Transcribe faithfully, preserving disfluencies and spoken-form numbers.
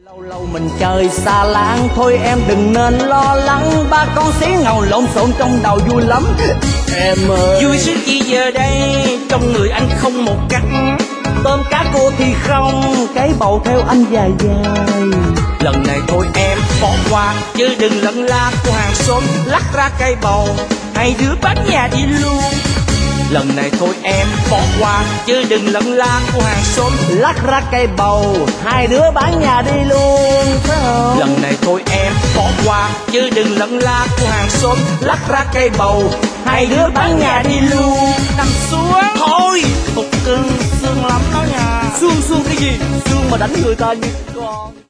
Lâu lâu mình chơi xa láng, thôi em đừng nên lo lắng, ba con xí ngầu lộn xộn trong đầu vui lắm. Em ơi, vui sức chi giờ đây, trong người anh không một cắt. tôm cá cua thì không, cái bầu theo anh dài dài. Lần này thôi em bỏ qua, chứ đừng lận la của hàng xóm lắc ra cây bầu, hai đứa bán nhà đi luôn. Lần này thôi em bỏ qua, chứ đừng lận la của hàng xóm lắc ra cây bầu, hai đứa bán nhà đi luôn, phải không? Lần này thôi em bỏ qua, chứ đừng lận la của hàng xóm lắc ra cây bầu, hai đứa bán nhà đi luôn. Nằm xuống thôi, cục cưng xương lắm đó nha. Xương xương cái gì? Xương mà đánh người ta như con.